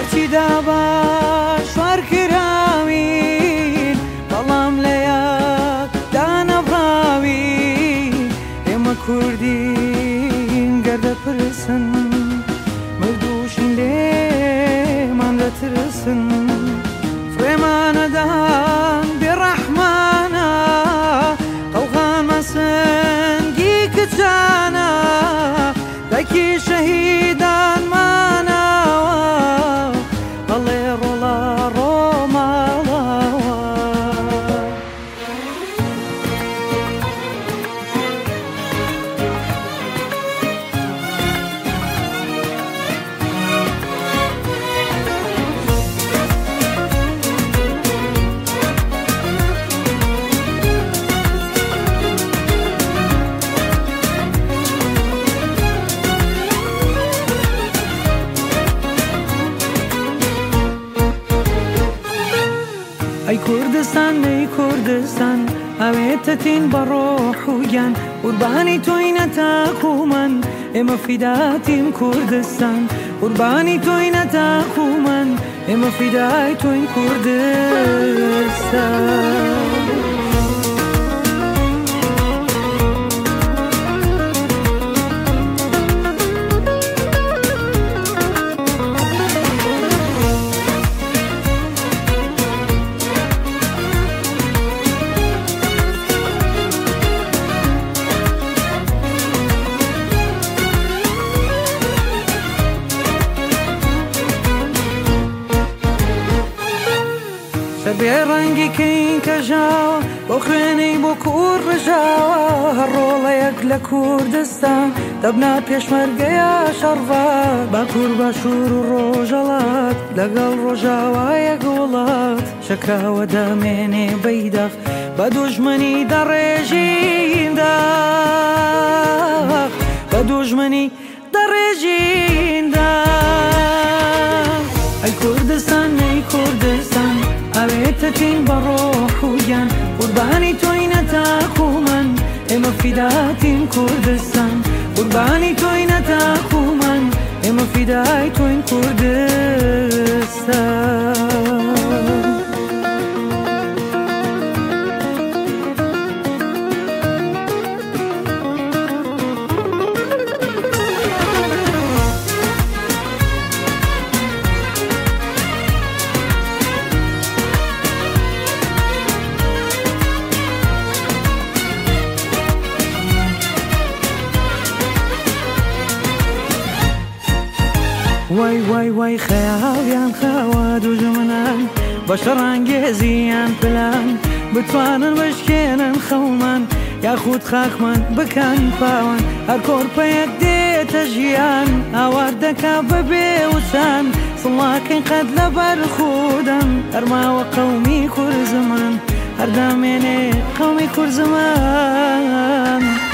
بۆچی دابا شوار کراوین بەڵام لە یەک دانەبراوین ئێمە کوردین گەردەپرسن مردووشین لێمان دەترسن فرێمانەدان بێڕەحمانە قەڵغان مەسەنگی کچانە دایکی شەهیدانمانەوە بەڵێ ڕۆڵە ڕۆماڵەوە ئەی کوردستان نەی کوردستان ئەوێتەتین بە ڕۆح و گیان قوربانی تۆینە تاکومەن ئێمە فیداتین کوردستان قوربانی تۆینە تاکومەن ئێمە فیدای تۆین کوردستان بێڕەنگی کەین کەژاوە بۆ خوێنەی بۆ کوور ڕژاوە هەر ڕۆڵەیەک لە کوردستان دەبنا پێشمەرگەیە شەڕڤات با کوور باشوور و ڕۆژەڵات لەگەڵ ڕۆژاوایەک وڵات شەکراوە دامێنێ بەیدەخ بە دوژمنی دەڕێژین داخ بە دوژمنی دەڕێژین داخ ئەی کوردستان نەی کوردستان ئەوێتەتین بە ڕۆح و گیان قوربانی تۆینە تاکومەن ئێمە فیداتین کوردستان قوربانی تۆینە تاکومەن ئێمە فیدای تۆین کوردستان وای وای وای خەیاڵیان خاوە دوژمنان بە شەڕانگێزیان پلان بتوانن بشکێنن خەومان یاخود خاکمان بکەن پاوان هەر کۆرپەیەک دێتە ژیان ئاوار دەکا بەبێ وسان سڵاکەین قەت لەبەر خودم هەرماوە قەومی کورزمان هەردامێنێ قەومی کورزمان